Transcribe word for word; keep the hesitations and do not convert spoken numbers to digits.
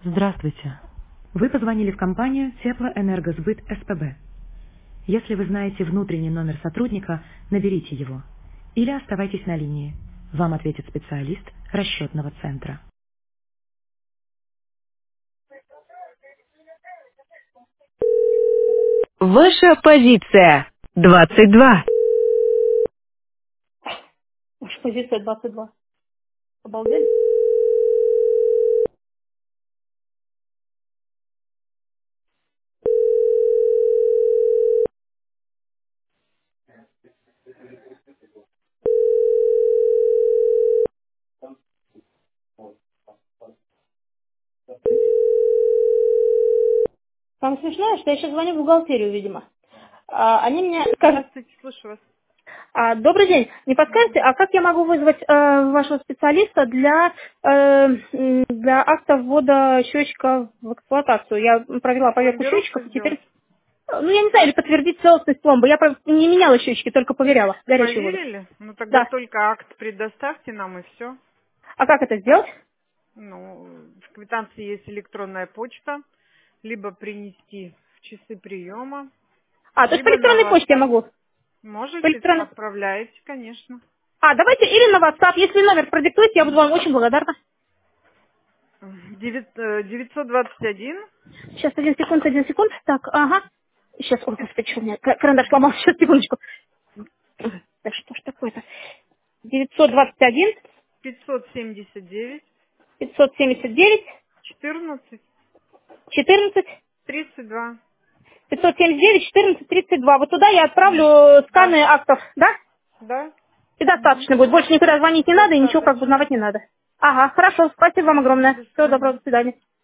Здравствуйте. Вы позвонили в компанию Теплоэнергосбыт СПБ. Если вы знаете внутренний номер сотрудника, наберите его. Или оставайтесь на линии. Вам ответит специалист расчетного центра. Ваша позиция двадцать два. Уж позиция двадцать два. Обалдели? Самое смешное, что я сейчас звоню в бухгалтерию, видимо. А, они мне скажут, Здравствуйте, слушаю вас. а, добрый день, не подскажете, а как я могу вызвать э, вашего специалиста для, э, м, для акта ввода счетчика в эксплуатацию? Я провела поверку Пломбировку счетчиков, и теперь, сделать? э, ну я не знаю, или подтвердить целостность пломбы. Я прав- не меняла счетчики, только поверяла горячую воду. Проверили? Ну тогда Да. только акт предоставьте нам и все. А как это сделать? Ну, в квитанции есть электронная почта, либо принести в часы приема, А, то есть по либо на электронной почте я WhatsApp. могу. По Можете, электронной... отправляете, конечно. А, давайте или на WhatsApp. Если номер продиктуете, я буду вам очень благодарна. Девят- э, девятьсот двадцать один. Сейчас, один секунд, один секунд. Так, ага. Сейчас, ой, господи, что у меня ка- карандаш сломался. Сейчас, секундочку. Да что ж такое-то? девятьсот двадцать один, пятьсот семьдесят девять. пятьсот семьдесят девять, четырнадцать. четырнадцать, тридцать два. пятьсот семьдесят девять, четырнадцать, тридцать два. Вот туда я отправлю Мгм. э, Да, сканы актов, да? да. И Мгм. достаточно будет. Больше никуда звонить не надо и ничего как бы Достаточно. узнавать не надо. Ага, хорошо. Спасибо вам огромное. До Всего доброго, свидания. до свидания.